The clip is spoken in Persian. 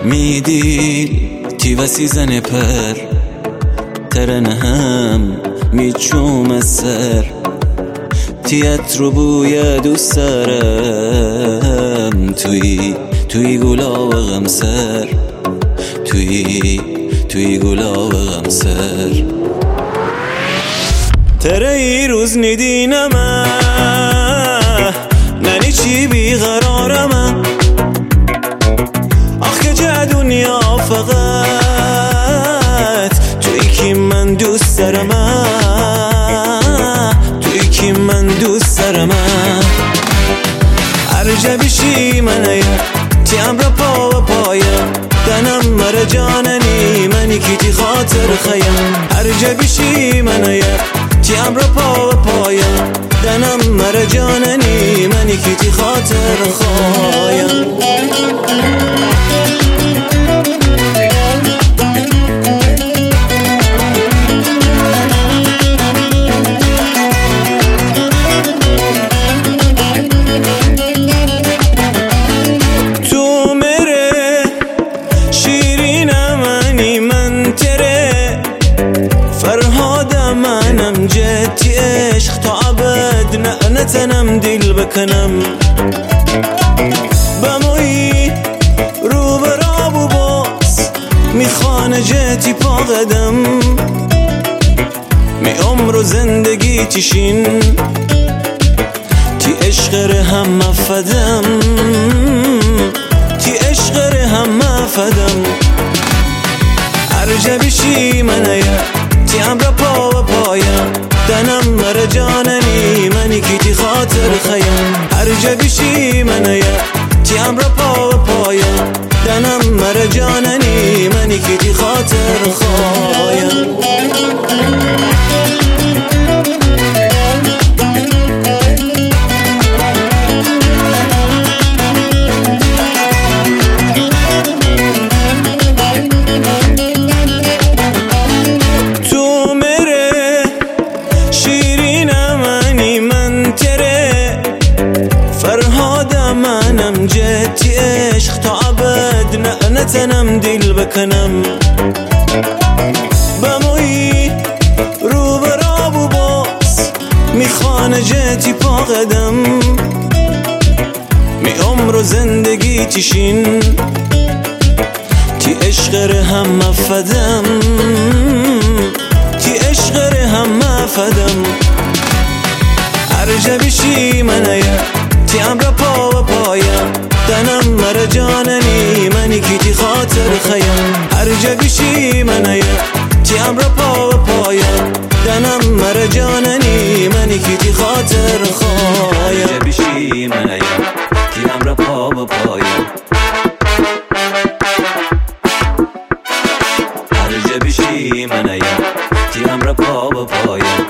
میدیل تی وسی زن پر ترنهم میچوم سر تیت رو بوی دوست دارم توی گلا و غمسر توی گلا و غمسر تره ای روز ندینمه ننی چی بیقرارمه آخه جا دنیا فقط توی کی من دوست دارمه توی کی من دوست دارمه ارجع بشی منه تی امر پا و پایم دنم مر جاننی منی کی تی خاطر خیم ارجع بشی منه تی امر پا و پایم دنم مر جاننی منی کی تی خاطر خایم منم جتی عشق تا عبد نتنم دل بکنم بمایی رو براب و باز میخوانه جتی پا قدم می عمر و زندگی تیشین تی عشق هم مفدم تی عشق هم مفدم ارجع بشی منه تی امر پا و پایم دنم مر جاننی منی کی تی خاطر خیم ارجع بشی منه تی امر پا و پایم دنم مر جاننی منی کی تی خاطر خایم منم جتی عشق تا عبد نتنم دل بکنم بمایی رو براب و باز میخوانه جتی پا قدم می عمر و زندگی تیشین تی عشق هم مفدم تی عشق هم مفدم ارجع بشی منه تی امر پا و پایم دنم مر جاننی منی کی تی خاطر خیم ارجع بشی منه تی امر پا و پایم دنم مر جاننی منی کی تی خاطر خایم ارجع بشی منه تی امر پا و پایم ارجع بشی منه تی امر پا و پایم